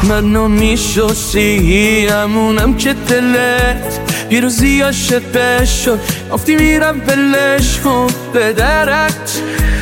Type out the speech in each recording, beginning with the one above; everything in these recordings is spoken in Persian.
منو میشناسی همونم که دلت پیروزی عاشق شد گفتی میرم بلش کن به درت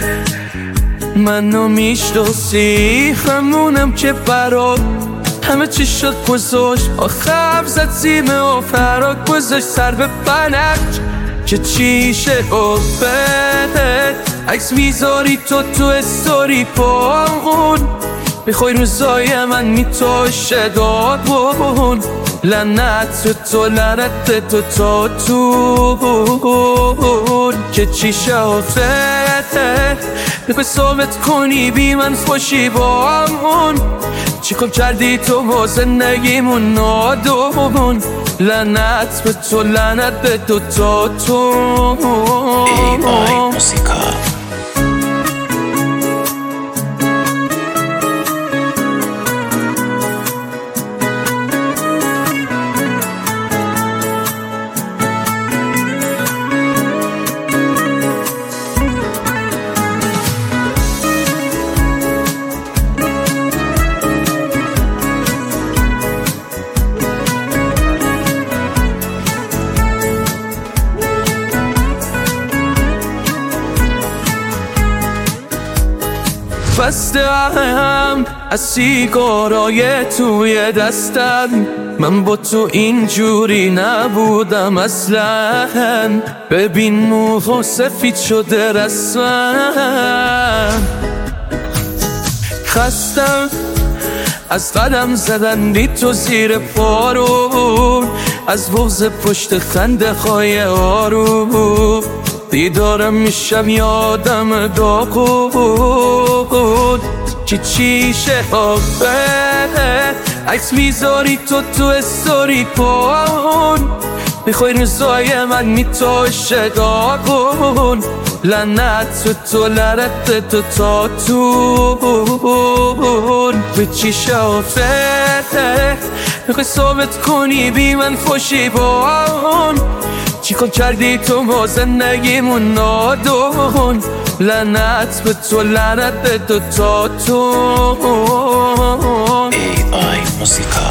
منو میشناسی همونم که برات همه چی شد گذاشت آخر زد سیمه و فراد گذاشت سر به بنک که چیشه بهت عکس میذاری تو استوری پاون میخوای روزای من میتاشه دادون لعنت تو لعنت تو تا تو که چیشه آفته میخوای ثابت کنی بی من خوشی با همون چی کن کردی تو با زندگیمون نادون لعنت به تو لعنت به تو تا تو AI موسیقا بسته هم از سیگارای توی دستم من با تو اینجوری نبودم اصلا ببین موها سفید شده رسمم خستم از قدم زدن بی تو زیر پارون از بغض پشت خنده های آروم دیدارم میشم یادم داغون که چیشه آفه عکس میذاری تو استوری پاون میخوای روزای من میتاشه داغون لعنت تو لعنت تو تا تو به چیشه آفه میخوای ثابت کنی بی من خوشی با اون چی کن کردی تو با زندگیمون نادون لعنت به تو لعنت به تو تا تو AI موسیقا